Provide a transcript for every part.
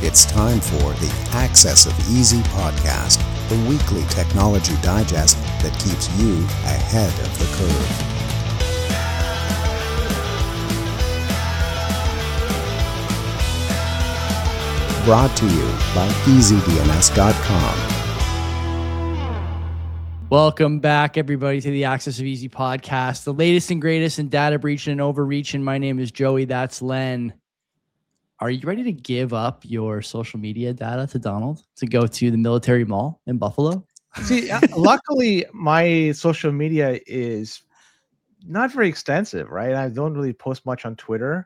It's time for the Access of Easy podcast, the weekly technology digest that keeps you ahead of the curve. Brought to you by EasyDNS.com. Welcome back, everybody, to the Access of Easy podcast, the latest and greatest in data breach and overreaching. My name is Joey. That's Len. Are you ready to give up your social media data to Donald to go to the military mall in Buffalo? See, luckily, my social media is not very extensive, right? I don't really post much on Twitter.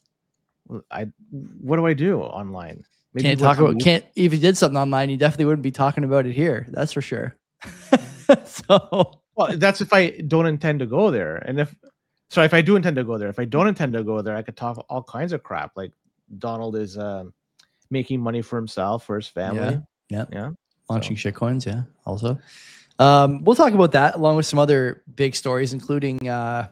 What do I do online? Maybe if you did something online, you definitely wouldn't be talking about it here. That's for sure. Well, that's if I don't intend to go there. And if I do intend to go there, if I don't intend to go there, I could talk all kinds of crap. Like Donald is making money for himself, for his family. Yeah. Launching shitcoins. Yeah. Also, we'll talk about that along with some other big stories, including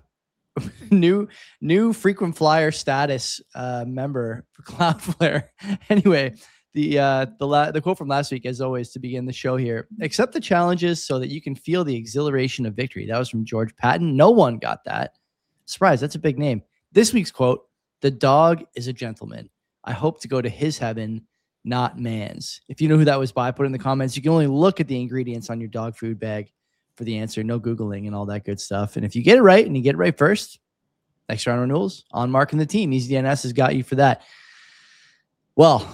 new frequent flyer status member for Cloudflare. Anyway, the quote from last week, as always, to begin the show here: accept the challenges so that you can feel the exhilaration of victory. That was from George Patton. No one got that. Surprise, that's a big name. This week's quote: the dog is a gentleman. I hope to go to his heaven, not man's. If you know who that was by, put it in the comments. You can only look at the ingredients on your dog food bag for the answer. No Googling and all that good stuff. And if you get it right, and you get it right first, next round renewals, on Mark and the team. EasyDNS has got you for that. Well,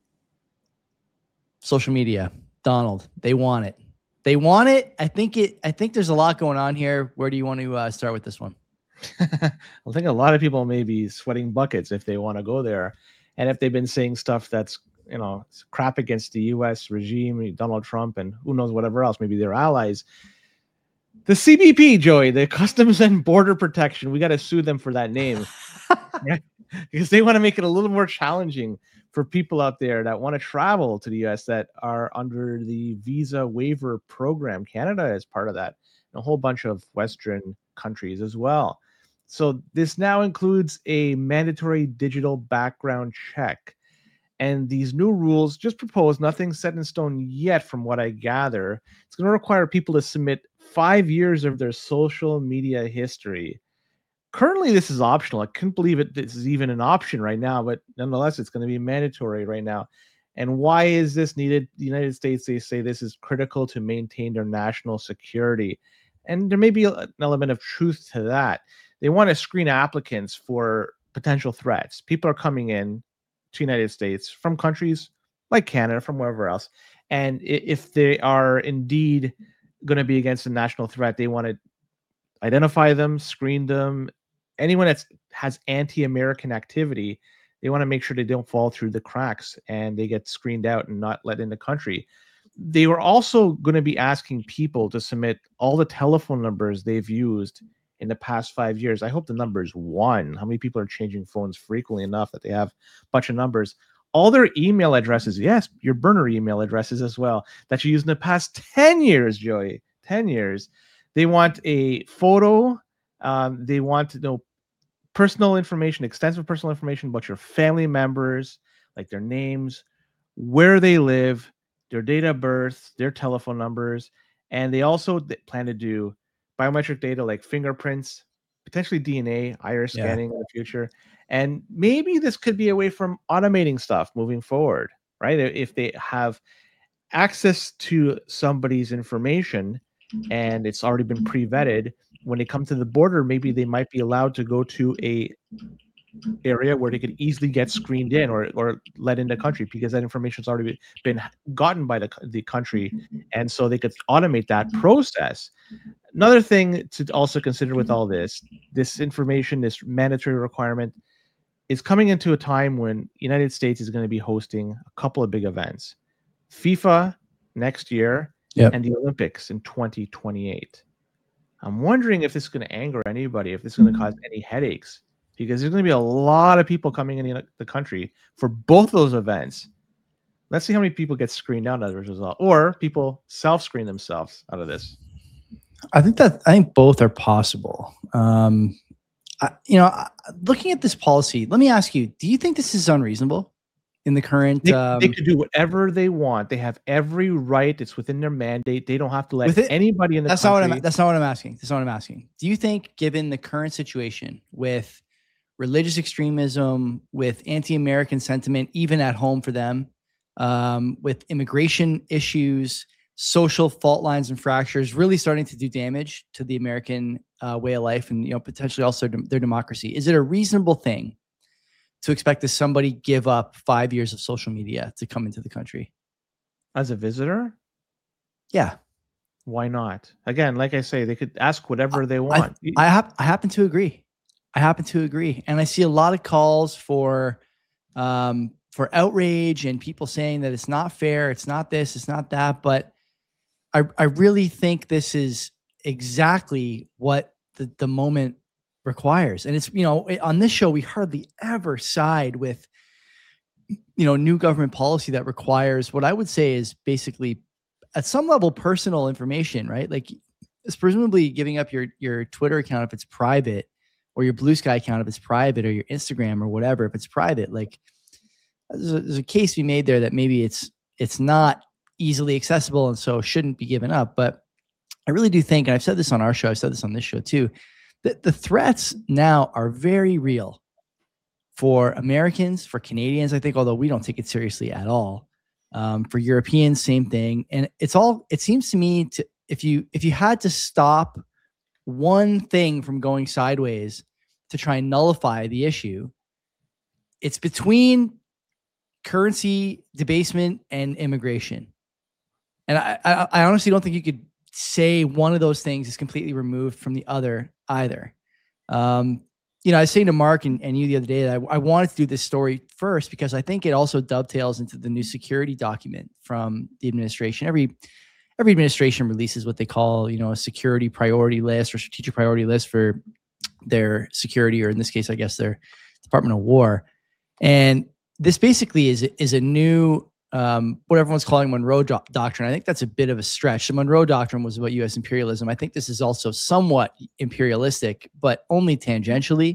social media, Donald, they want it. They want it. I think there's a lot going on here. Where do you want to start with this one? I think a lot of people may be sweating buckets if they want to go there. And if they've been saying stuff that's, crap against the U.S. regime, Donald Trump, and who knows whatever else, maybe their allies. The CBP, Joey, the Customs and Border Protection, we got to sue them for that name. Yeah, because they want to make it a little more challenging for people out there that want to travel to the U.S. that are under the visa waiver program. Canada is part of that, and a whole bunch of Western countries as well. So this now includes a mandatory digital background check. And these new rules, just proposed, nothing set in stone yet from what I gather. It's going to require people to submit 5 years of their social media history. Currently, this is optional. I couldn't believe this is even an option right now, but nonetheless, it's going to be mandatory right now. And why is this needed? The United States, they say this is critical to maintain their national security. And there may be an element of truth to that. They want to screen applicants for potential threats. People are coming in to the United States from countries like Canada, from wherever else. And if they are indeed going to be against a national threat, they want to identify them, screen them. Anyone that has anti-American activity, they want to make sure they don't fall through the cracks and they get screened out and not let in the country. They were also going to be asking people to submit all the telephone numbers they've used in the past 5 years. I hope the number is 1. How many people are changing phones frequently enough that they have a bunch of numbers? All their email addresses, yes, your burner email addresses as well, that you used in the past 10 years, Joey, 10 years. They want a photo. They want to know personal information, extensive personal information about your family members, like their names, where they live, their date of birth, their telephone numbers. And they also plan to do biometric data like fingerprints, potentially DNA, iris scanning in the future. And maybe this could be a way from automating stuff moving forward, right? If they have access to somebody's information and it's already been pre-vetted, when they come to the border, maybe they might be allowed to go to a area where they could easily get screened in or let in the country because that information has already been gotten by the country. And so they could automate that process. Another thing to also consider with all this information, this mandatory requirement is coming into a time when United States is going to be hosting a couple of big events. FIFA next year and the Olympics in 2028. I'm wondering if this is going to anger anybody, if this is going to cause any headaches, because there's going to be a lot of people coming in the country for both those events. Let's see how many people get screened out as a result, or people self-screen themselves out of this. I think both are possible. Looking at this policy, let me ask you: do you think this is unreasonable? in the current. They could do whatever they want. They have every right. It's within their mandate. They don't have to let anybody in the that's country. That's not what I'm asking. That's not what I'm asking. Do you think, given the current situation with religious extremism, with anti-American sentiment, even at home for them, with immigration issues, social fault lines and fractures really starting to do damage to the American way of life, and potentially also their democracy, is it a reasonable thing to expect that somebody give up 5 years of social media to come into the country as a visitor? Yeah. Why not? Again, like I say, they could ask whatever they want. I happen to agree. And I see a lot of calls for outrage and people saying that it's not fair, it's not this, it's not that. But I really think this is exactly what the moment requires. And it's, on this show, we hardly ever side with, new government policy that requires what I would say is basically at some level personal information, right? Like it's presumably giving up your Twitter account if it's private, or your Blue Sky account if it's private, or your Instagram or whatever if it's private. Like there's a case to be made there that maybe it's not easily accessible and so shouldn't be given up. But I really do think, and I've said this on our show, I've said this on this show too, that the threats now are very real for Americans, for Canadians, I think, although we don't take it seriously at all. For Europeans, same thing. And it seems to me if you had to stop one thing from going sideways to try and nullify the issue, it's between currency debasement and immigration. And I honestly don't think you could say one of those things is completely removed from the other either. I was saying to Mark and you the other day that I wanted to do this story first because I think it also dovetails into the new security document from the administration. Every administration releases what they call, a security priority list or strategic priority list for their security, or in this case, I guess their Department of War. And this basically is a new, what everyone's calling Monroe Doctrine. I think that's a bit of a stretch. The Monroe Doctrine was about U.S. imperialism. I think this is also somewhat imperialistic, but only tangentially.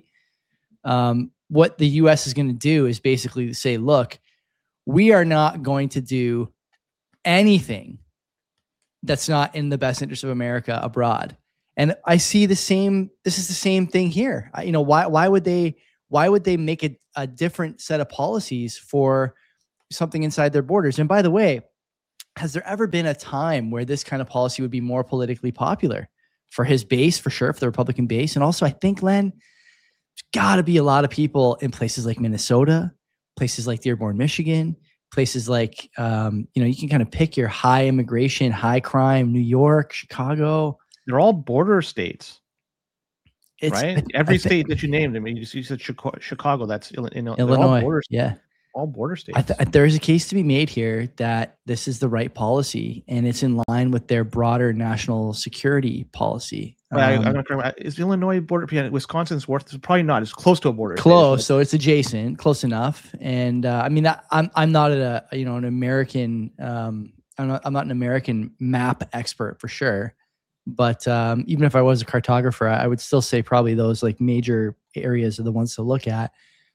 What the U.S. is going to do is basically say, look, we are not going to do anything that's not in the best interest of America abroad. And I see this is the same thing here. Why would they make a different set of policies for something inside their borders? And by the way, has there ever been a time where this kind of policy would be more politically popular for his base, for sure, for the Republican base? And also, I think, Len, there's got to be a lot of people in places like Minnesota, places like Dearborn, Michigan, places like, you can kind of pick your high immigration, high crime, New York, Chicago. They're all border states. Right? Every state that you named. I mean, you said Chicago, that's Illinois. All border states. There's a case to be made here that this is the right policy and it's in line with their broader national security policy. I'm not correct. Is Illinois border? Yeah, Wisconsin's worth. It's probably not. It's close to a border. Close, so it's adjacent, close enough. And I'm not an American. I'm not an American map expert for sure. But even if I was a cartographer, I would still say probably those like major areas are the ones to look at.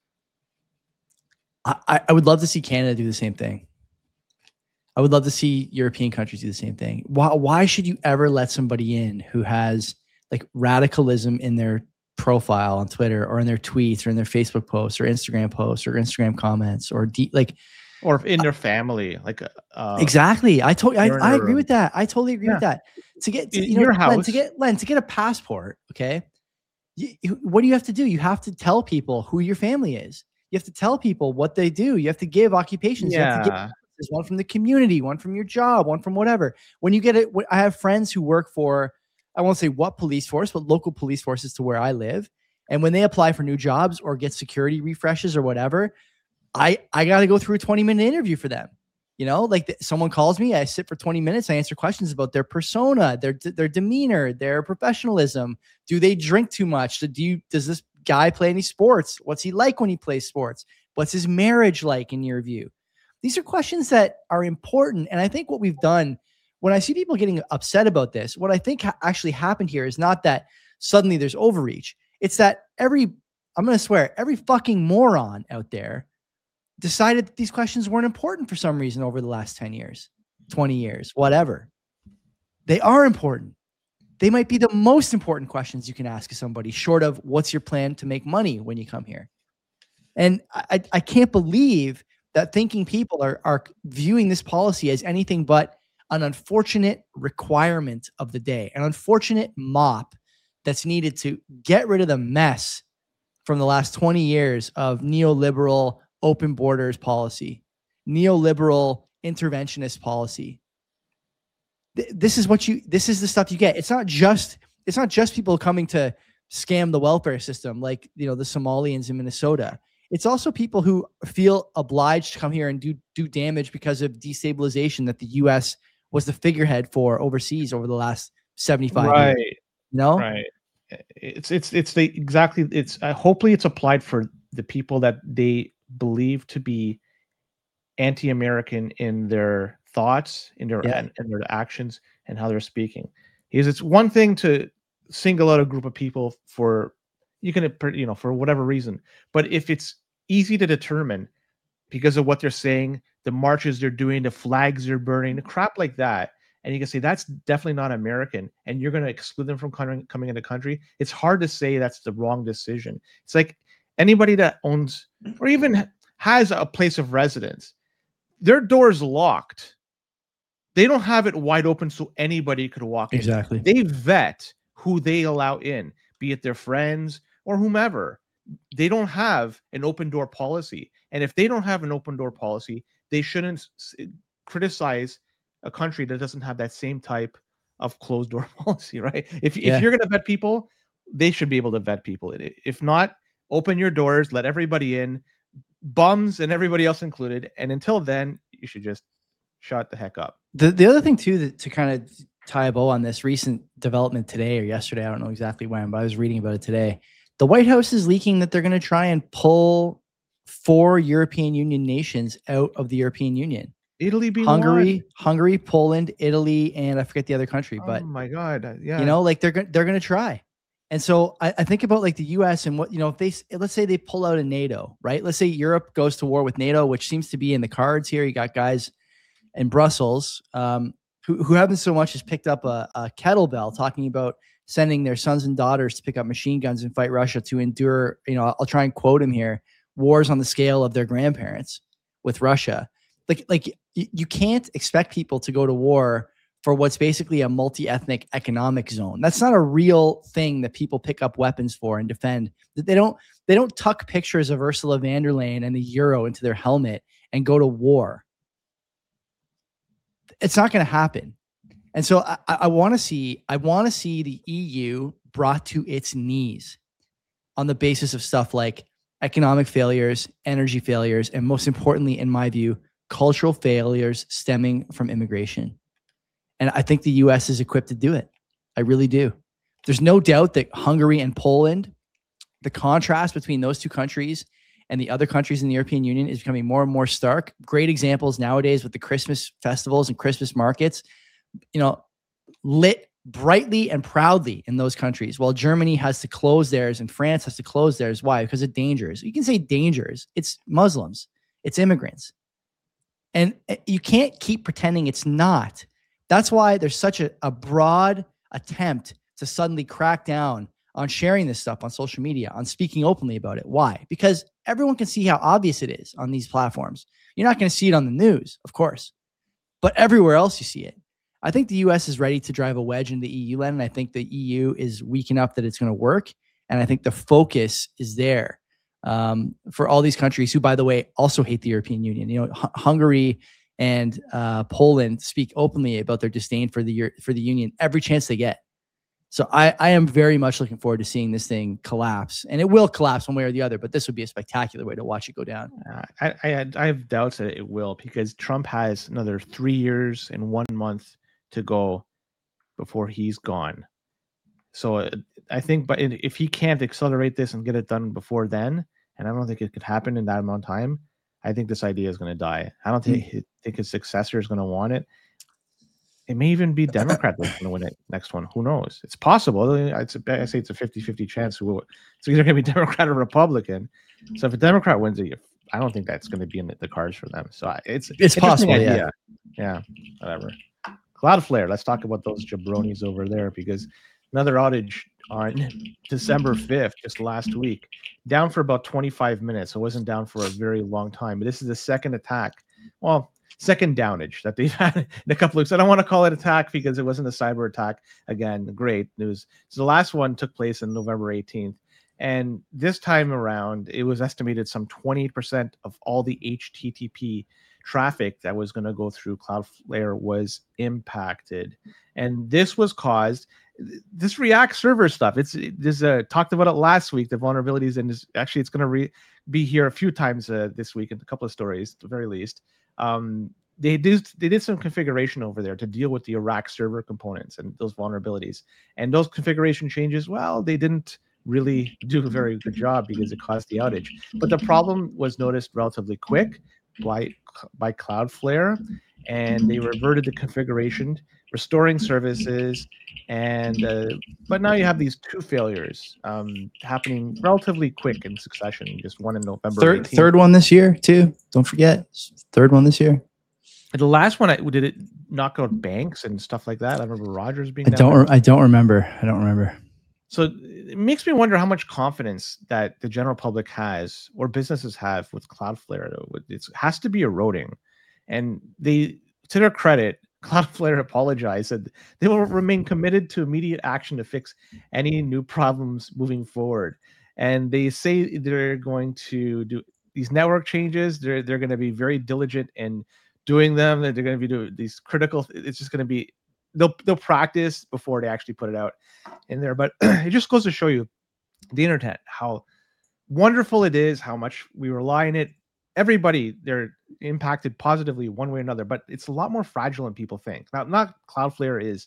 I would love to see Canada do the same thing. I would love to see European countries do the same thing. Why should you ever let somebody in who has like radicalism in their profile on Twitter or in their tweets or in their Facebook posts or Instagram comments or in their family, exactly. I agree with that. I totally agree with that. To get to your house, to get a passport, okay. What do you have to do? You have to tell people who your family is. You have to tell people what they do. You have to give occupations. Yeah. You have to give one from the community, one from your job, one from whatever. When you get it, I have friends who work for, I won't say what police force, but local police forces to where I live. And when they apply for new jobs or get security refreshes or whatever, I got to go through a 20-minute interview for them. Someone calls me, I sit for 20 minutes, I answer questions about their persona, their demeanor, their professionalism. Do they drink too much? Does this guy play any sports? What's he like when he plays sports? What's his marriage like in your view? These are questions that are important. And I think what we've done, when I see people getting upset about this, what I think actually happened here is not that suddenly there's overreach. It's that every fucking moron out there decided that these questions weren't important for some reason over the last 10 years, 20 years, whatever. They are important. They might be the most important questions you can ask somebody, short of what's your plan to make money when you come here. And I can't believe that thinking people are viewing this policy as anything but an unfortunate requirement of the day, an unfortunate mop that's needed to get rid of the mess from the last 20 years of neoliberal open borders policy, neoliberal interventionist policy. This is the stuff you get. It's not just people coming to scam the welfare system like, the Somalians in Minnesota. It's also people who feel obliged to come here and do damage because of destabilization that the U.S. was the figurehead for overseas over the last 75 years. Right. Hopefully it's applied for the people that they believe to be anti-American in their thoughts, in their actions, and how they're speaking. Because it's one thing to single out a group of people for whatever reason, but if it's easy to determine because of what they're saying, the marches they're doing, the flags they're burning, crap like that, and you can say that's definitely not American, and you're going to exclude them from coming in the country, it's hard to say that's the wrong decision. It's like anybody that owns or even has a place of residence, their door is locked. They don't have it wide open so anybody could walk in. Exactly. They vet who they allow in, be it their friends or whomever. They don't have an open door policy. And if they don't have an open door policy, they shouldn't criticize a country that doesn't have that same type of closed door policy, right? If you're going to vet people, they should be able to vet people. If not, open your doors, let everybody in, bums and everybody else included. And until then, you should just shut the heck up. The other thing too, to kind of tie a bow on this recent development today or yesterday, I don't know exactly when, but I was reading about it today. The White House is leaking that they're going to try and pull 4 European Union nations out of the European Union. Italy being Hungary, Poland, Italy, and I forget the other country. But oh my God, yeah, they're going to try. And so I think about like the U.S. and what, if let's say they pull out of NATO, right? Let's say Europe goes to war with NATO, which seems to be in the cards here. You got guys in Brussels who haven't so much as picked up a kettlebell, talking about sending their sons and daughters to pick up machine guns and fight Russia to endure, I'll try and quote him here, wars on the scale of their grandparents with Russia. Like you can't expect people to go to war for what's basically a multi-ethnic economic zone. That's not a real thing that people pick up weapons for and defend. They don't tuck pictures of Ursula von der Leyen and the euro into their helmet and go to war. It's not going to happen. And so I want to see the EU brought to its knees on the basis of stuff like economic failures, energy failures, and most importantly, in my view, cultural failures stemming from immigration. And I think the U.S. is equipped to do it. I really do. There's no doubt that Hungary and Poland, the contrast between those two countries and the other countries in the European Union is becoming more and more stark. Great examples nowadays with the Christmas festivals and Christmas markets, lit brightly and proudly in those countries, while Germany has to close theirs and France has to close theirs. Why? Because of dangers. You can say dangers. It's Muslims. It's immigrants. And you can't keep pretending it's not. That's why there's such a broad attempt to suddenly crack down on sharing this stuff on social media, on speaking openly about it. Why? Because everyone can see how obvious it is on these platforms. You're not going to see it on the news, of course, but everywhere else you see it. I think the U.S. is ready to drive a wedge in the EU land, and I think the EU is weak enough that it's going to work. And I think the focus is there for all these countries who, by the way, also hate the European Union. Hungary and Poland speak openly about their disdain for the Union every chance they get. So I am very much looking forward to seeing this thing collapse, and it will collapse one way or the other. But this would be a spectacular way to watch it go down. I have doubts that it will, because Trump has another 3 years and 1 month to go before he's gone. So I think, but if he can't accelerate this and get it done before then, and I don't think it could happen in that amount of time, I think this idea is going to die. I don't think his successor is going to want it. It may even be Democrat that's going to win it next one. Who knows? It's possible. I say it's a 50-50 chance. It's either going to be Democrat or Republican. So if a Democrat wins it, I don't think that's going to be in the cards for them. So it's It's interesting possible, idea. Yeah, whatever. Cloudflare. Let's talk about those jabronis over there, because another outage on December 5th, just last week, down for about 25 minutes. It wasn't down for a very long time, but this is the second attack. Well, second downage that they've had in a couple of weeks. I don't want to call it attack because it wasn't a cyber attack. Again, great news. So the last one took place on November 18th. And this time around, it was estimated some 20% of all the HTTP traffic that was going to go through Cloudflare was impacted. And this was caused, this React server stuff. There's talked about it last week, the vulnerabilities, and actually it's going to be here a few times this week in a couple of stories, at the very least. They did some configuration over there to deal with the Iraq server components and those vulnerabilities. And those configuration changes, well, they didn't really do a very good job because it caused the outage. But the problem was noticed relatively quick by Cloudflare, and they reverted the configuration, restoring services, and but now you have these two failures happening relatively quick in succession. Just one in November. Third one this year too. Don't forget, third one this year. The last one, did it knock out banks and stuff like that? I remember Rogers being. I don't remember. So it makes me wonder how much confidence that the general public has or businesses have with Cloudflare. It has to be eroding. And they, to their credit, Cloudflare apologized, said they will remain committed to immediate action to fix any new problems moving forward. And they say they're going to do these network changes. They're going to be very diligent in doing them. They're going to be doing these critical. It's just going to be, they'll practice before they actually put it out in there. But it just goes to show you the internet, how wonderful it is, how much we rely on it. Everybody, they're impacted positively one way or another, but it's a lot more fragile than people think. Now, not Cloudflare is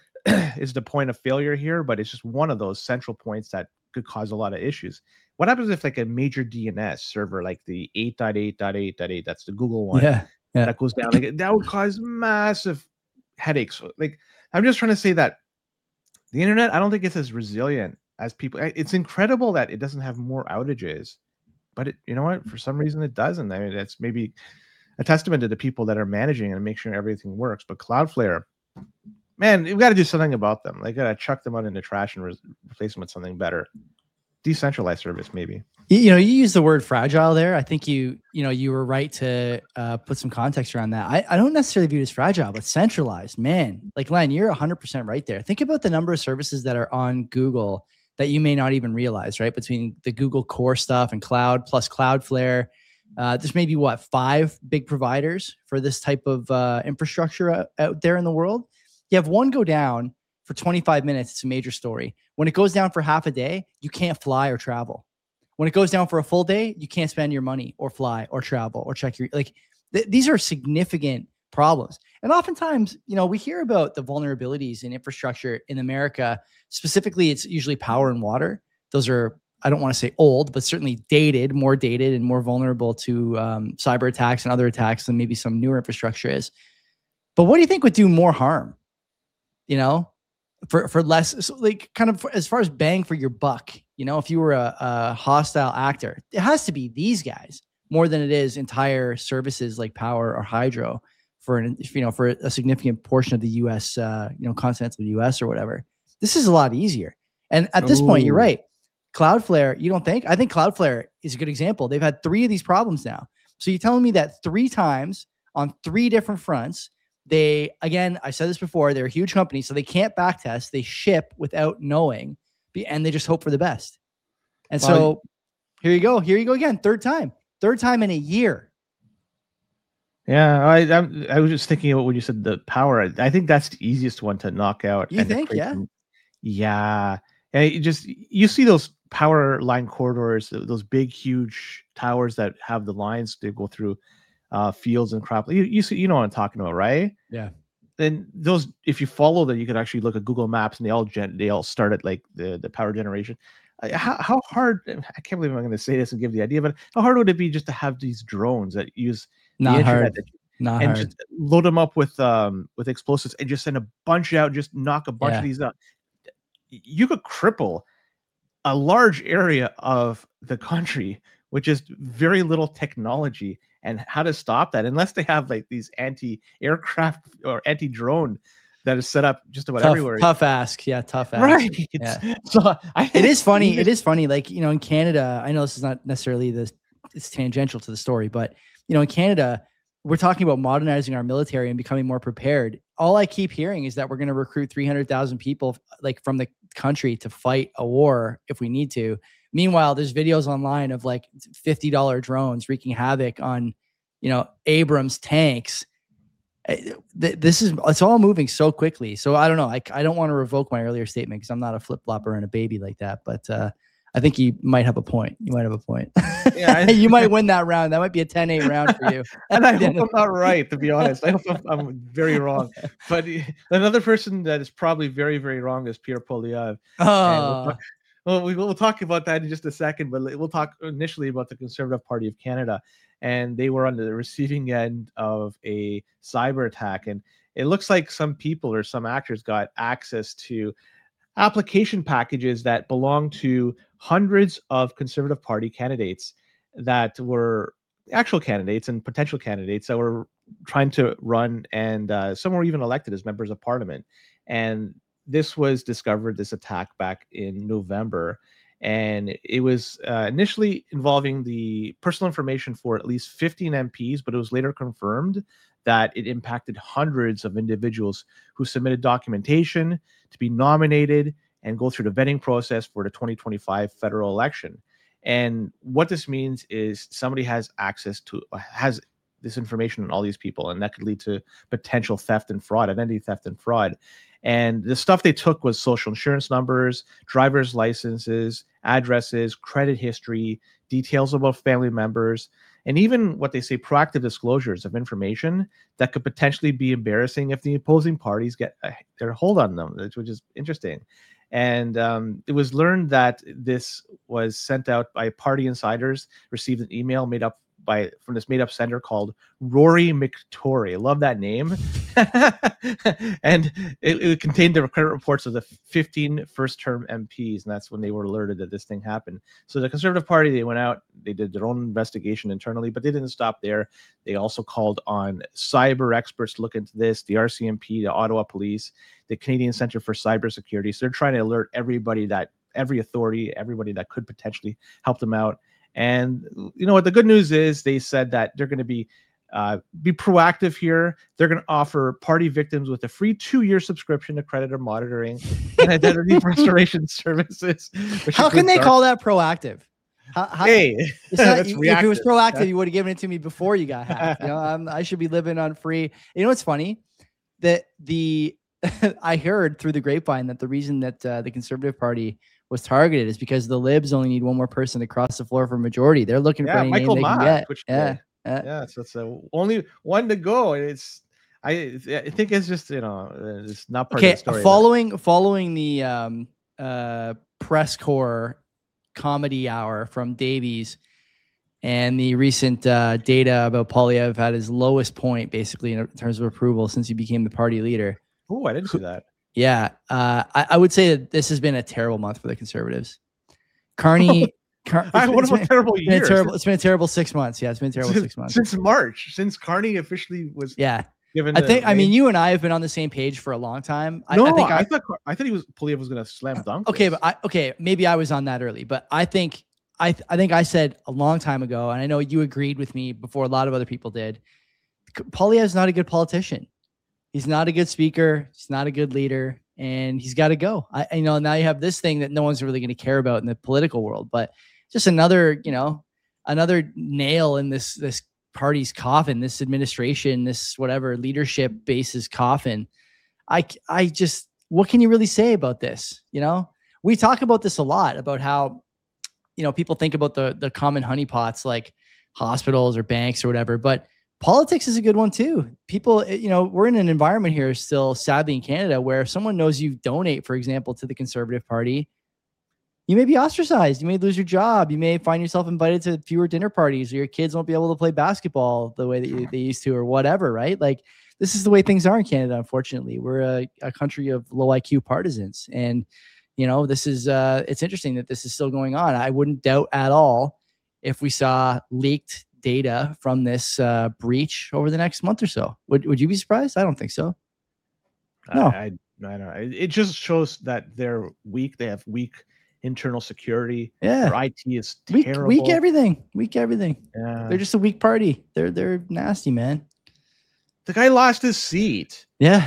the point of failure here, but it's just one of those central points that could cause a lot of issues. What happens if like a major DNS server, like the 8.8.8.8, that's the Google one, that goes down? Like that would cause massive headaches. Like, I'm just trying to say that the internet, I don't think it's as resilient as people. It's incredible that it doesn't have more outages, but you know what? For some reason, it doesn't. I mean, that's maybe a testament to the people that are managing and make sure everything works. But Cloudflare, man, you've got to do something about them. Like, got to chuck them out in the trash and replace them with something better. Decentralized service, maybe. You use the word fragile there. I think you were right to put some context around that. I don't necessarily view it as fragile, but centralized. Man, like Len, you're 100% right there. Think about the number of services that are on Google that you may not even realize, right? Between the Google core stuff and cloud plus Cloudflare, there's maybe 5 big providers for this type of infrastructure out there in the world. You have one go down for 25 minutes. It's a major story. When it goes down for half a day, you can't fly or travel. When it goes down for a full day, you can't spend your money or fly or travel or check your, these are significant problems. And oftentimes, we hear about the vulnerabilities in infrastructure in America. Specifically, it's usually power and water. Those are, I don't want to say old, but certainly more dated and more vulnerable to cyber attacks and other attacks than maybe some newer infrastructure is. But what do you think would do more harm? For less, so kind of as far as bang for your buck, if you were a hostile actor, it has to be these guys more than it is entire services like power or hydro for a significant portion of the U.S., continental U.S. or whatever. This is a lot easier. And at this point, you're right. Cloudflare, you don't think? I think Cloudflare is a good example. They've had 3 of these problems now. So you're telling me that 3 times on 3 different fronts, again, I said this before, they're a huge company, so they can't backtest. They ship without knowing, and they just hope for the best. And so here you go again. Third time in a year. Yeah, I was just thinking about when you said the power. I think that's the easiest one to knock out. You think? Yeah. Yeah. And you see those power line corridors, those big, huge towers that have the lines that go through fields and crop. You see, what I'm talking about, right? Yeah. Then those, if you follow them, you could actually look at Google Maps, and they all start at like the power generation. How hard? I can't believe I'm going to say this and give the idea, but how hard would it be just to have these drones that use the internet and just load them up with explosives and just send a bunch out, just knock a bunch of these out? You could cripple a large area of the country with just very little technology, and how to stop that unless they have like these anti-aircraft or anti-drone that is set up just about everywhere. Tough ask. Yeah, tough ask. Right. Yeah. So it is funny. It is funny. Like, in Canada, I know this is not necessarily it's tangential to the story, but in Canada, we're talking about modernizing our military and becoming more prepared. All I keep hearing is that we're going to recruit 300,000 people like from the country to fight a war if we need to. Meanwhile, there's videos online of like $50 drones wreaking havoc on, Abrams tanks. It's all moving so quickly. So I don't know. I don't want to revoke my earlier statement because I'm not a flip flopper and a baby like that. But I think you might have a point. Yeah, you might win that round. That might be a 10-8 round for you. And I hope I'm not right, to be honest. I hope I'm very wrong. But another person that is probably very, very wrong is Pierre Poilievre. We'll talk about that in just a second, but we'll talk initially about the Conservative Party of Canada. And they were on the receiving end of a cyber attack. And it looks like some people or some actors got access to application packages that belong to hundreds of Conservative Party candidates that were actual candidates and potential candidates that were trying to run, and some were even elected as members of parliament. And this was discovered, this attack, back in November. And it was initially involving the personal information for at least 15 MPs, but it was later confirmed that it impacted hundreds of individuals who submitted documentation to be nominated and go through the vetting process for the 2025 federal election. And what this means is somebody has this information on all these people, and that could lead to potential theft and fraud, identity theft and fraud. And the stuff they took was social insurance numbers, driver's licenses, addresses, credit history, details about family members, and even what they say proactive disclosures of information that could potentially be embarrassing if the opposing parties get their hold on them, which is interesting. And it was learned that this was sent out by party insiders, received an email from this made-up sender called Rory McTory. I love that name. And it contained the credit reports of the 15 first-term MPs, and that's when they were alerted that this thing happened. So the Conservative Party, they went out, they did their own investigation internally, but they didn't stop there. They also called on cyber experts to look into this, the RCMP, the Ottawa Police, the Canadian Centre for Cybersecurity. So they're trying to alert every authority, everybody that could potentially help them out. And what the good news is, they said that they're going to be proactive here. They're going to offer party victims with a free 2-year subscription to creditor monitoring and identity restoration services. How can they call that proactive? Hey, if it was proactive, you would have given it to me before you got hacked. I should be living on free. What's funny? That I heard through the grapevine that the reason that the Conservative Party was targeted is because the Libs only need one more person to cross the floor for majority. They're looking for any Michael name they Matt, can get. So it's only one to go. I think it's just it's not part of the story. Following the press corps comedy hour from Davies and the recent data about Poilievre at his lowest point, basically, in terms of approval since he became the party leader. Oh, I didn't see that. Yeah, I would say that this has been a terrible month for the Conservatives. Carney, terrible year. It's been a terrible 6 months. Yeah, it's been a terrible 6 months since March, since Carney officially was. Yeah, given. I mean, you and I have been on the same page for a long time. I thought Poilievre was going to slam dunk. Okay, but maybe I was on that early, but I think I said a long time ago, and I know you agreed with me before a lot of other people did. Poilievre's not a good politician. He's not a good speaker. He's not a good leader, and he's got to go. Now you have this thing that no one's really going to care about in the political world, but just another nail in this party's coffin, this administration, this whatever leadership base's coffin. I just, what can you really say about this? We talk about this a lot, about how, people think about the common honeypots like hospitals or banks or whatever, but politics is a good one too. People, we're in an environment here still, sadly, in Canada, where if someone knows you donate, for example, to the Conservative Party, you may be ostracized. You may lose your job. You may find yourself invited to fewer dinner parties, or your kids won't be able to play basketball the way that they used to, or whatever, right? Like, this is the way things are in Canada, unfortunately. We're a country of low IQ partisans. And, this is, it's interesting that this is still going on. I wouldn't doubt at all if we saw leaked data from this breach over the next month or so. Would you be surprised? I don't think so. No. I don't know. It just shows that they're weak. They have weak internal security. Yeah. Their IT is Weak terrible. everything. Yeah. They're just a weak party. They're nasty, man. The guy lost his seat. Yeah.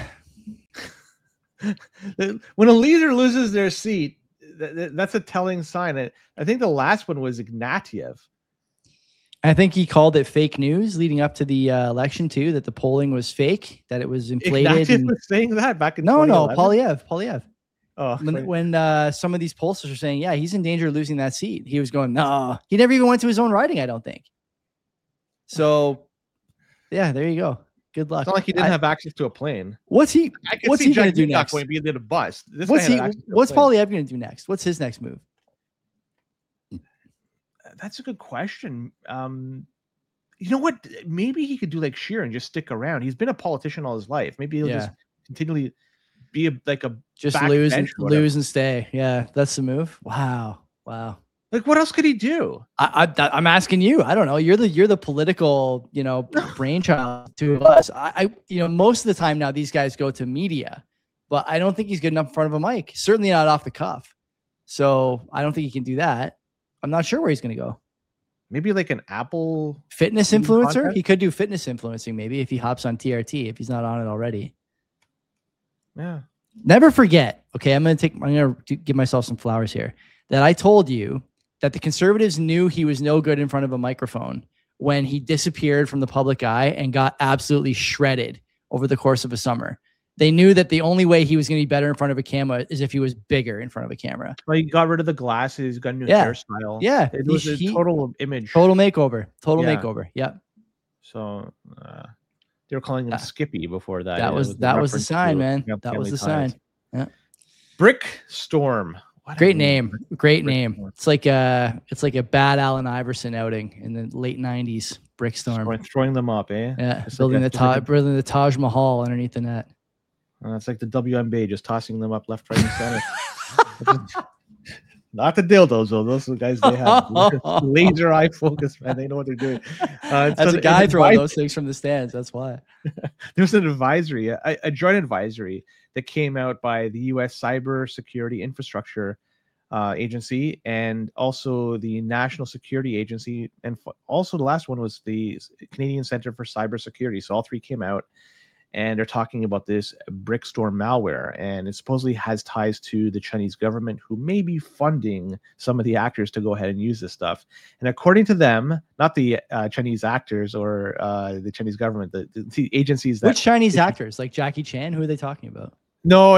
When a leader loses their seat, that's a telling sign. I think the last one was Ignatieff. I think he called it fake news leading up to the election too, that the polling was fake, that it was inflated. Ignatieff was saying that back in No, Poilievre. Polyev. Oh, when some of these pollsters are saying, yeah, he's in danger of losing that seat, he was going, no, he never even went to his own riding, I don't think. So, yeah, there you go. Good luck. It's not like he didn't have access to a plane. What's he going to do next? Going to be in a bus. What's Polyev going to do next? What's his next move? That's a good question. You know what? Maybe he could do like Sheeran, just stick around. He's been a politician all his life. Maybe he'll just continually be just lose and stay. Yeah, that's the move. Wow. Like, what else could he do? I'm asking you. I don't know. You're the political, brainchild to us. I most of the time now these guys go to media, but I don't think he's good enough in front of a mic. Certainly not off the cuff. So I don't think he can do that. I'm not sure where he's going to go. Maybe like an Apple fitness influencer. Content? He could do fitness influencing maybe if he hops on TRT, if he's not on it already. Yeah. Never forget. Okay. I'm going to give myself some flowers here, that I told you that the Conservatives knew he was no good in front of a microphone when he disappeared from the public eye and got absolutely shredded over the course of a summer. They knew that the only way he was going to be better in front of a camera is if he was bigger in front of a camera. Well, he got rid of the glasses, got a new hairstyle. Yeah. It was a total image. Total makeover. Makeover. Yeah. So they were calling him Skippy before that. That was the sign, man. That was the sign. Yeah. Brick Storm. Great name. It's like a bad Allen Iverson outing in the late 90s. Brick Storm. Throwing them up, eh? Yeah. Building the Taj Mahal underneath the net. It's like the WNBA, just tossing them up left, right, and center. Not the dildos, though. Those guys, they have laser eye focus, man. They know what they're doing. As a guy throwing those things from the stands, that's why. There's an advisory, a joint advisory that came out by the U.S. Cyber Security Infrastructure Agency and also the National Security Agency. And also the last one was the Canadian Center for Cybersecurity. So all three came out. And they're talking about this Brickstorm malware, and it supposedly has ties to the Chinese government, who may be funding some of the actors to go ahead and use this stuff. And according to them, not the Chinese actors or the Chinese government, the agencies that... Which Chinese actors? Like Jackie Chan? Who are they talking about? No,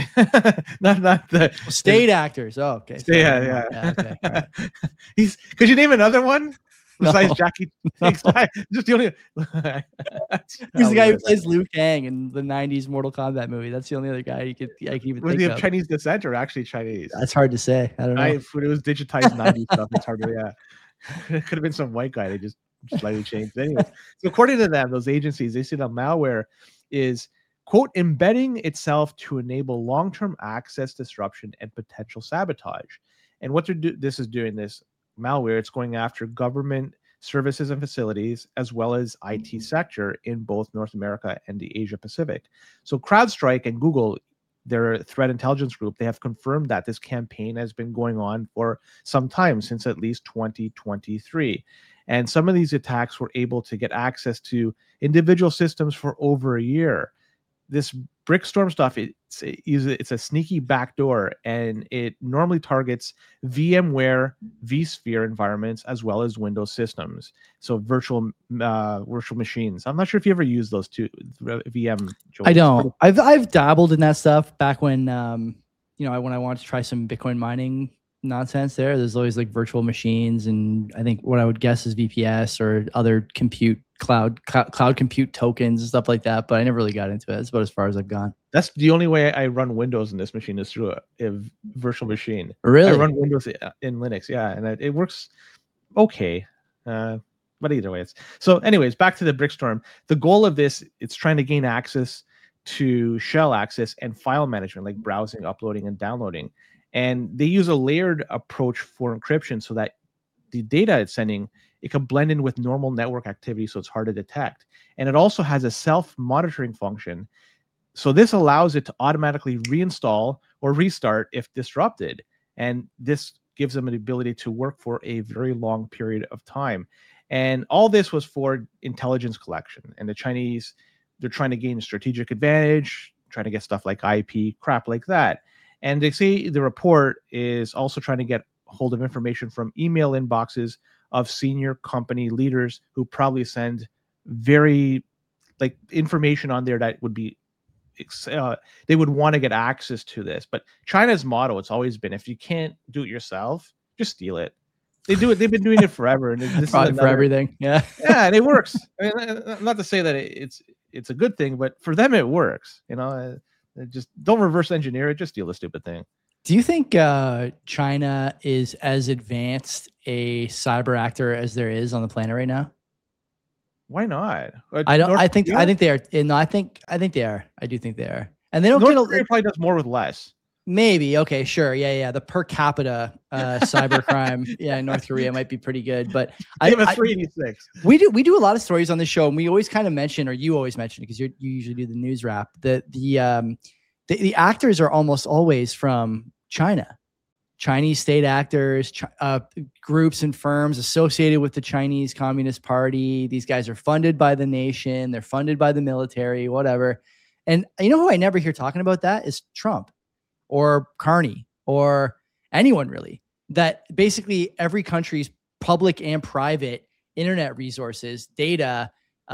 not the... State actors. Oh, okay. Yeah. Okay. Right. Could you name another one? Besides Jackie, just the only. He's the guy who plays Liu Kang in the '90s Mortal Kombat movie. That's the only other guy I can even think of. Chinese descent or actually Chinese? That's hard to say. I don't know. If it was digitized '90s stuff, it's hard to. Yeah, it could have been some white guy. They just slightly changed. Anyway, so according to them, those agencies, they say that malware is, quote, embedding itself to enable long-term access disruption and potential sabotage. And what this malware, it's going after government services and facilities, as well as IT sector in both North America and the Asia Pacific. So CrowdStrike and Google, their threat intelligence group, they have confirmed that this campaign has been going on for some time, since at least 2023. And some of these attacks were able to get access to individual systems for over a year. This Brickstorm stuff, it's a sneaky backdoor, and it normally targets VMware, vSphere environments, as well as Windows systems. So virtual machines. I'm not sure if you ever use those two VM. Joel. I don't. I've dabbled in that stuff back when when I wanted to try some Bitcoin mining nonsense. There's always like virtual machines, and I think what I would guess is VPS or other cloud compute tokens and stuff like that, but I never really got into it. That's about as far as I've gone. That's the only way I run Windows in this machine, is through a virtual machine. Really? I run Windows in Linux, yeah, and it works okay. But either way, so anyways, back to the Brickstorm. The goal of this, it's trying to gain access to shell access and file management, like browsing, uploading, and downloading. And they use a layered approach for encryption so that the data it's sending, it can blend in with normal network activity, so it's hard to detect. And it also has a self-monitoring function. So this allows it to automatically reinstall or restart if disrupted. And this gives them the ability to work for a very long period of time. And all this was for intelligence collection. And the Chinese, they're trying to gain a strategic advantage, trying to get stuff like IP, crap like that. And they say the report is also trying to get hold of information from email inboxes of senior company leaders who probably send very like information on there that would be they would want to get access to this. But China's motto, it's always been, if you can't do it yourself, just steal it. They do it. They've been doing it forever, and this Probably is for everything. Yeah, yeah, and it works. I mean, not to say that it's a good thing, but for them it works. Just don't reverse engineer it. Just steal the stupid thing. Do you think China is as advanced a cyber actor as there is on the planet right now? Why not? I don't. I think they are. No, I think they are. I do think they are. And they don't North Korea probably does more with less. Maybe. Okay, sure. Yeah. The per capita cyber crime, in North Korea might be pretty good. But I have a 386. We do a lot of stories on the show, and we always kind of mention, or you always mention, because you usually do the news wrap, that the actors are almost always from China. Chinese state actors, groups and firms associated with the Chinese Communist Party. These guys are funded by the nation. They're funded by the military, whatever. And you know who I never hear talking about that is Trump or Carney or anyone really. That basically every country's public and private internet resources, data,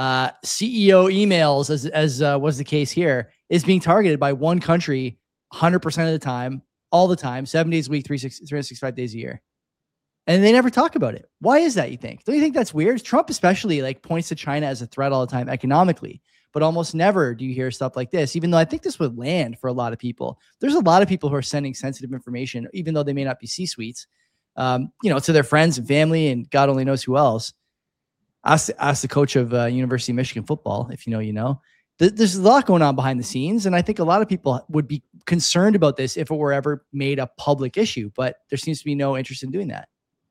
CEO emails, as was the case here, is being targeted by one country 100% of the time, all the time, 7 days a week, 365 days a year. And they never talk about it. Why is that, you think? Don't you think that's weird? Trump especially points to China as a threat all the time economically, but almost never do you hear stuff like this, even though I think this would land for a lot of people. There's a lot of people who are sending sensitive information, even though they may not be C-suites, to their friends and family and God only knows who else. Ask the coach of University of Michigan football, if you know, you know. There's a lot going on behind the scenes, and I think a lot of people would be concerned about this if it were ever made a public issue, but there seems to be no interest in doing that.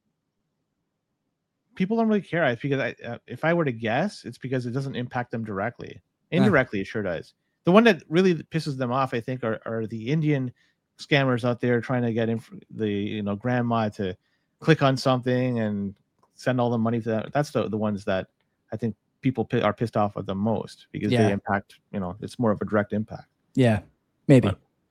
People don't really care. Because if I were to guess, it's because it doesn't impact them directly. Indirectly, it sure does. The one that really pisses them off, I think, are the Indian scammers out there trying to get the grandma to click on something and send all the money to that. That's the ones that I think people are pissed off at the most, because they impact, it's more of a direct impact. Yeah, maybe.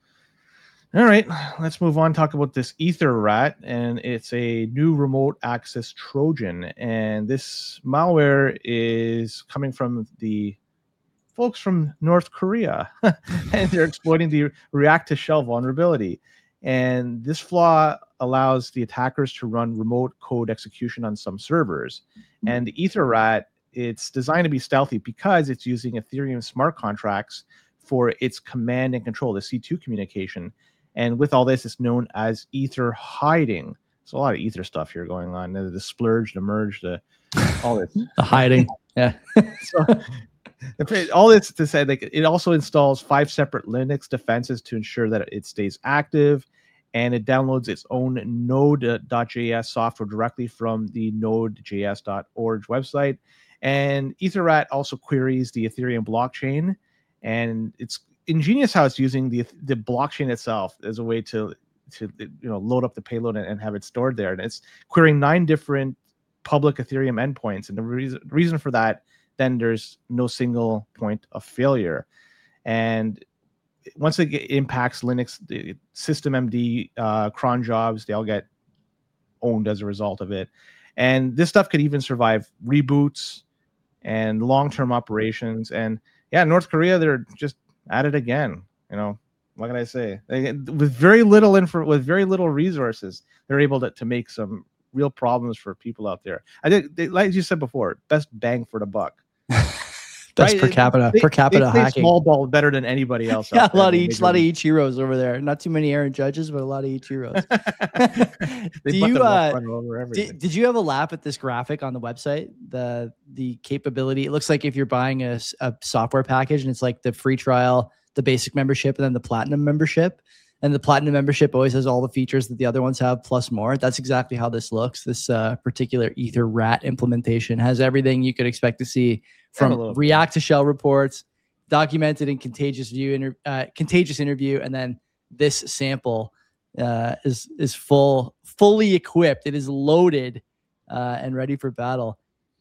All right, let's move on. Talk about this EtherRat, and it's a new remote access Trojan. And this malware is coming from the folks from North Korea, and they're exploiting the React to Shell vulnerability. And this flaw allows the attackers to run remote code execution on some servers. And the EtherRat, it's designed to be stealthy because it's using Ethereum smart contracts for its command and control, the C2 communication. And with all this, it's known as Ether hiding. There's a lot of Ether stuff here going on. The splurge, the merge, all this. The hiding. Yeah. So, all this to say, it also installs 5 separate Linux defenses to ensure that it stays active. And it downloads its own Node.js software directly from the nodejs.org website. And EtherRat also queries the Ethereum blockchain, and it's ingenious how it's using the blockchain itself as a way to load up the payload and have it stored there. And it's querying 9 different public Ethereum endpoints, and the reason for that, then there's no single point of failure. And once it impacts Linux, the systemd, cron jobs, they all get owned as a result of it. And this stuff could even survive reboots and long-term operations. And North Korea, they're just at it again. What can I say? With very little resources, they're able to make some real problems for people out there. I think, like you said before, best bang for the buck. Best per capita they hacking. Small ball better than anybody else. Yeah, a lot of Ichiros over there. Not too many Aaron Judges, but a lot of Ichiros. Did you have a lap at this graphic on the website? The capability. It looks like if you're buying a software package, and it's like the free trial, the basic membership, and then the platinum membership. And the platinum membership always has all the features that the other ones have plus more. That's exactly how this looks. This particular EtherRAT implementation has everything you could expect to see, from React to Shell reports, documented in contagious interview, and then this sample is fully equipped. It is loaded and ready for battle.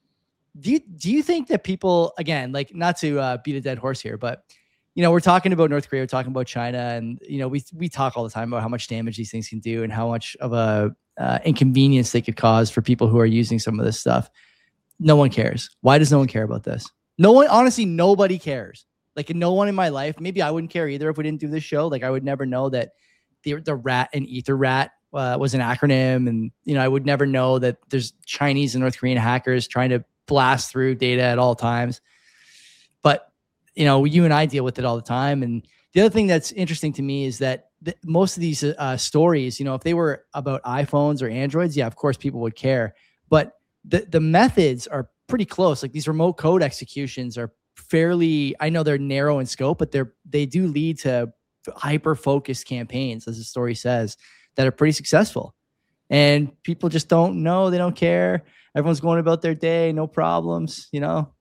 Do you think that people, again, like, not to beat a dead horse here, but we're talking about North Korea, we're talking about China, and we talk all the time about how much damage these things can do and how much of a inconvenience they could cause for people who are using some of this stuff. No one cares. Why does no one care about this? No one, honestly, nobody cares. Like, no one in my life, maybe I wouldn't care either if we didn't do this show. Like, I would never know that the RAT and EtherRAT was an acronym, and I would never know that there's Chinese and North Korean hackers trying to blast through data at all times. But you and I deal with it all the time. And the other thing that's interesting to me is that most of these stories, if they were about iPhones or Androids, yeah, of course people would care. But the methods are pretty close. Like, these remote code executions are fairly, I know they're narrow in scope, but they do lead to hyper-focused campaigns, as the story says, that are pretty successful. And people just don't know. They don't care. Everyone's going about their day, no problems.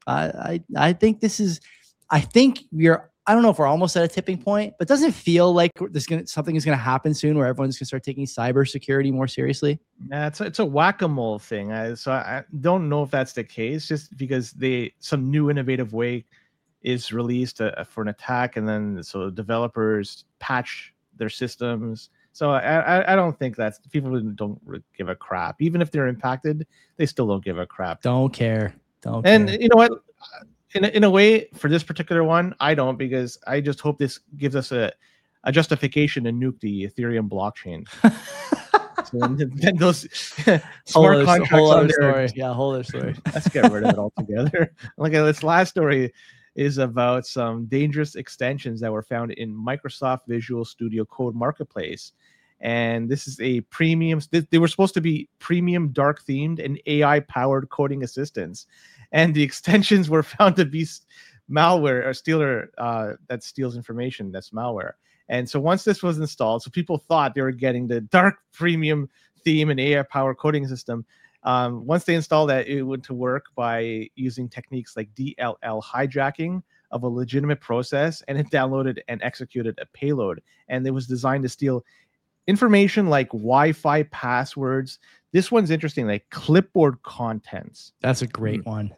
I think this is, I don't know if we're almost at a tipping point, but doesn't it feel like something is going to happen soon where everyone's going to start taking cybersecurity more seriously? Yeah, it's a whack-a-mole thing. So I don't know if that's the case, just because some new innovative way is released for an attack, and then so developers patch their systems. So I don't think that's, people don't give a crap. Even if they're impacted, they still don't give a crap. Don't care. And you know what? In a way, for this particular one, I don't, because I just hope this gives us a justification to nuke the Ethereum blockchain. So then those smart contracts on there. Whole other story. Let's get rid of it altogether. Like, this last story is about some dangerous extensions that were found in Microsoft Visual Studio Code Marketplace. And this is a premium. They were supposed to be premium dark themed and AI powered coding assistants. And the extensions were found to be malware or that steals information. That's malware. And so once this was installed, so people thought they were getting the dark premium theme and AI powered coding system. Once they installed that, it went to work by using techniques like DLL hijacking of a legitimate process, and it downloaded and executed a payload. And it was designed to steal information like Wi-Fi passwords. This one's interesting, like clipboard contents. That's a great one.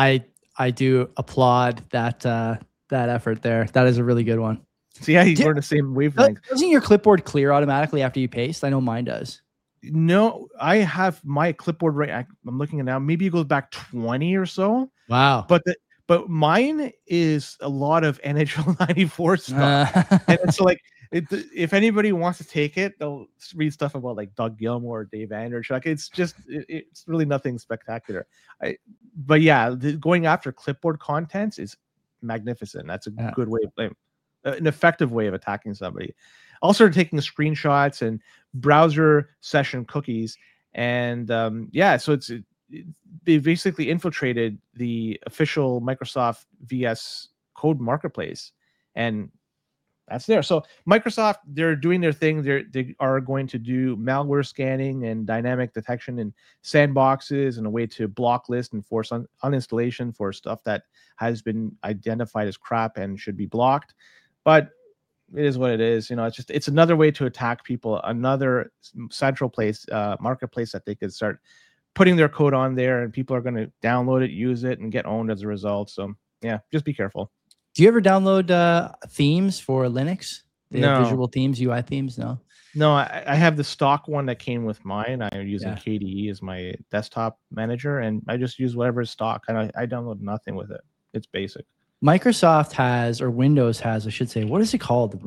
I do applaud that effort there. That is a really good one. So yeah, we're in the same wavelength. Doesn't your clipboard clear automatically after you paste? I know mine does. No, I have my clipboard right. I'm looking at now. Maybe it goes back 20 or so. Wow. But mine is a lot of NHL 94 stuff. And it's like, if anybody wants to take it, they'll read stuff about like Doug Gilmour or Dave Andrich. It's really nothing spectacular. But yeah, going after clipboard contents is magnificent. That's a good way of playing, an effective way of attacking somebody. Also taking screenshots and browser session cookies. And so they basically infiltrated the official Microsoft VS Code Marketplace, and that's there. So Microsoft, they're doing their thing. They are going to do malware scanning and dynamic detection in sandboxes, and a way to block list and force uninstallation for stuff that has been identified as crap and should be blocked. But it is what it is. It's another way to attack people, another central place, marketplace that they could start putting their code on there, and people are going to download it, use it, and get owned as a result. So yeah, just be careful. Do you ever download themes for Linux? No. Visual themes, UI themes? No. No, I have the stock one that came with mine. I'm using KDE as my desktop manager, and I just use whatever is stock. And I download nothing with it. It's basic. Microsoft has, or Windows has, I should say, what is it called?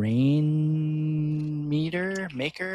Rain Meter,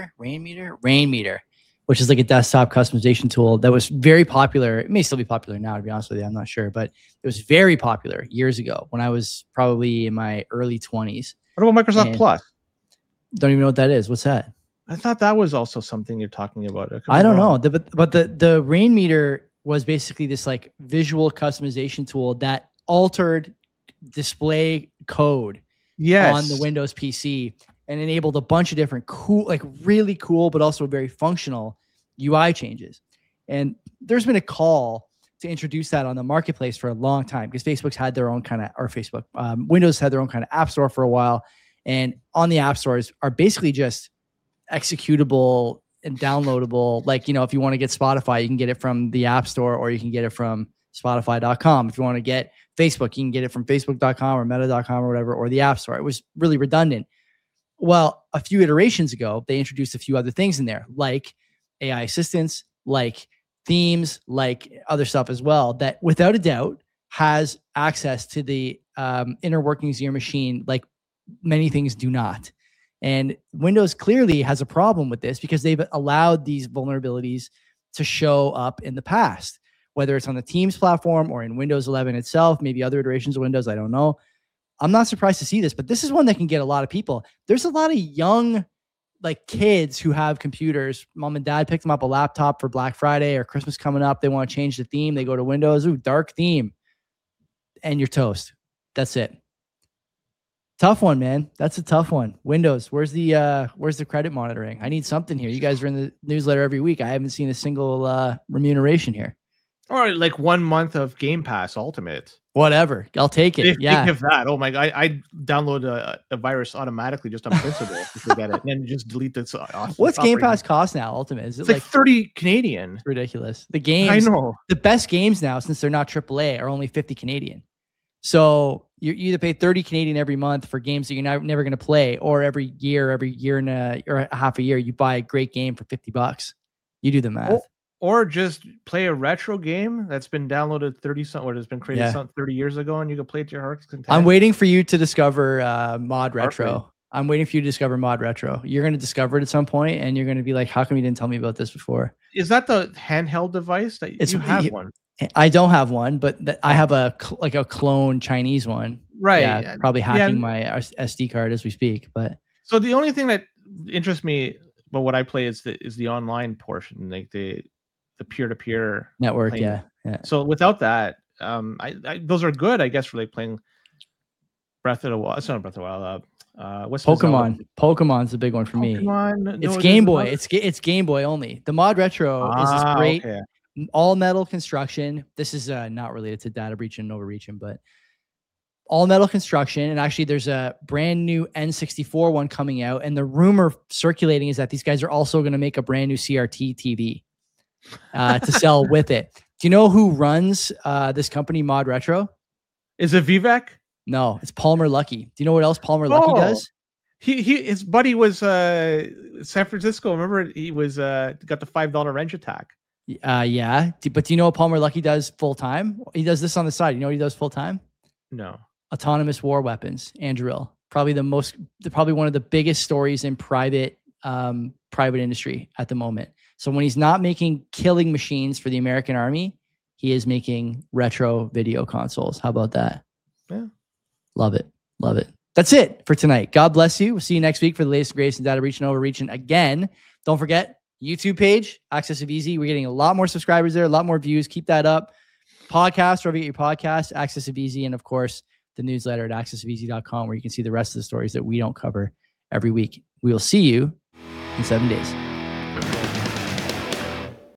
which is like a desktop customization tool that was very popular. It may still be popular now, to be honest with you. I'm not sure, but it was very popular years ago when I was probably in my early 20s. What about Microsoft Plus? Don't even know what that is. What's that? I thought that was also something you're talking about. I don't know. But the Rain Meter was basically this like visual customization tool that altered display code on the Windows PC. and enabled a bunch of different cool, like really cool, but also very functional UI changes. And there's been a call to introduce that on the marketplace for a long time because Facebook's had their own kind of, or Facebook, Windows had their own kind of app store for a while. And on the app stores are basically just executable and downloadable. Like, you know, if you want to get Spotify, you can get it from the app store, or you can get it from Spotify.com. If you want to get Facebook, you can get it from Facebook.com or Meta.com or whatever, or the app store. It was really redundant. Well, a few iterations ago, they introduced a few other things in there, like AI assistants, like themes, like other stuff as well, that without a doubt has access to the inner workings of your machine, like many things do not. And Windows clearly has a problem with this because they've allowed these vulnerabilities to show up in the past, whether it's on the Teams platform or in Windows 11 itself, maybe other iterations of Windows, I don't know. I'm not surprised to see this, but this is one that can get a lot of people. There's a lot of young, like kids who have computers. Mom and dad picked them up a laptop for Black Friday or Christmas coming up. They want to change the theme. They go to Windows, ooh, dark theme, and you're toast. That's it. Tough one, man. That's a tough one. Windows, where's the credit monitoring? I need something here. You guys are in the newsletter every week. I haven't seen a single remuneration here. Or like 1 month of Game Pass Ultimate. Whatever. I'll take it. Yeah. Think of that. Oh my God. I download a virus automatically just on principle to forget it. And then just delete this. What's Game Pass cost now, Ultimate? Is it it's like 30 Canadian? It's ridiculous. The games, I know. The best games now, since they're not AAA, are only 50 Canadian. So you either pay 30 Canadian every month for games that you're never going to play, or every year and or half a year, you buy a great game for $50. You do the math. Or just play a retro game that's been downloaded 30 something, or has been created 30 years ago, and you can play it to your heart's content. I'm waiting for you to discover Mod Retro. I'm waiting for you to discover Mod Retro. You're going to discover it at some point, and you're going to be like, how come you didn't tell me about this before? Is that the handheld device that you have one? I don't have one, but I have a clone Chinese one. Right. Yeah, probably hacking my SD card as we speak. But so the only thing that interests me about what I play is the online portion, like the peer-to-peer network. playing. Yeah. So without that, I those are good, I guess, for like playing Breath of the Wild. It's not Breath of the Wild. What's Pokemon? Pokemon's a big one for me. It's Game Boy. It's Game Boy only. The Mod Retro is this great all metal construction. This is not related to data breach and overreaching, but all metal construction. And actually, there's a brand new N64 one coming out, and the rumor circulating is that these guys are also going to make a brand new CRT TV to sell with it. Do you know who runs this company, Mod Retro? Is it Vivek? No, it's Palmer Luckey. Do you know what else Palmer Luckey does? His buddy was San Francisco. Remember, he was got the $5 wrench attack. Yeah, but do you know what Palmer Luckey does full time? He does this on the side. You know what he does full time? No. Autonomous war weapons and drill. Probably one of the biggest stories in private industry at the moment. So when he's not making killing machines for the American Army, he is making retro video consoles. How about that? Yeah. Love it. Love it. That's it for tonight. God bless you. We'll see you next week for the latest and greatest in data breach and overreaching again. Don't forget, YouTube page, Access of Easy. We're getting a lot more subscribers there, a lot more views. Keep that up. Podcast, wherever you get your podcast, Access of Easy. And of course, the newsletter at accessofeasy.com, where you can see the rest of the stories that we don't cover every week. We will see you in 7 days.